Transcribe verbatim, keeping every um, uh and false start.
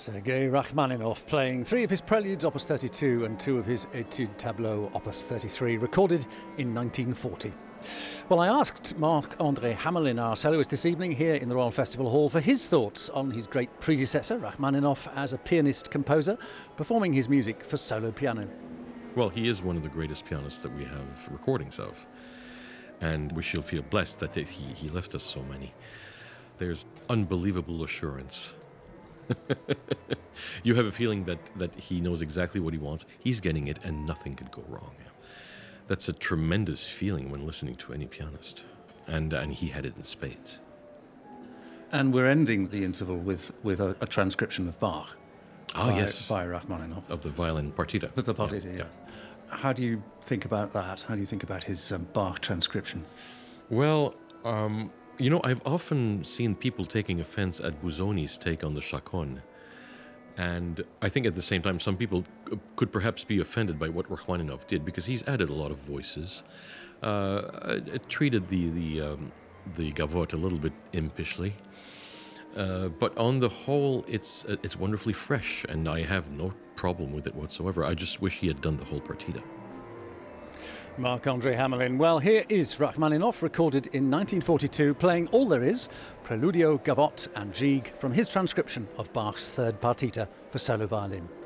Sergei Rachmaninoff playing three of his preludes, opus thirty-two, and two of his Etude Tableau, opus thirty-three, recorded in nineteen forty. Well, I asked Marc-André Hamelin, our soloist this evening here in the Royal Festival Hall, for his thoughts on his great predecessor, Rachmaninoff, as a pianist-composer, performing his music for solo piano. Well, he is one of the greatest pianists that we have recordings of, and we shall feel blessed that he, he left us so many. There's unbelievable assurance. You have a feeling that, that he knows exactly what he wants. He's getting it, and nothing could go wrong. That's a tremendous feeling when listening to any pianist, and and he had it in spades. And we're ending the interval with, with a, a transcription of Bach. Ah, by, yes. By Rachmaninoff. Of the violin partita. Of the partita, yeah. yeah. yeah. How do you think about that? How do you think about his um, Bach transcription? Well, um, you know, I've often seen people taking offense at Busoni's take on the chaconne. And I think at the same time, some people could perhaps be offended by what Rachmaninoff did, because he's added a lot of voices. Uh, it treated the the, um, the gavotte a little bit impishly. Uh, but on the whole, it's it's wonderfully fresh, and I have no problem with it whatsoever. I just wish he had done the whole partita. Marc-André Hamelin. Well, here is Rachmaninoff, recorded in nineteen forty-two, playing all there is, Preludio, Gavotte and Gigue, from his transcription of Bach's third partita for solo violin.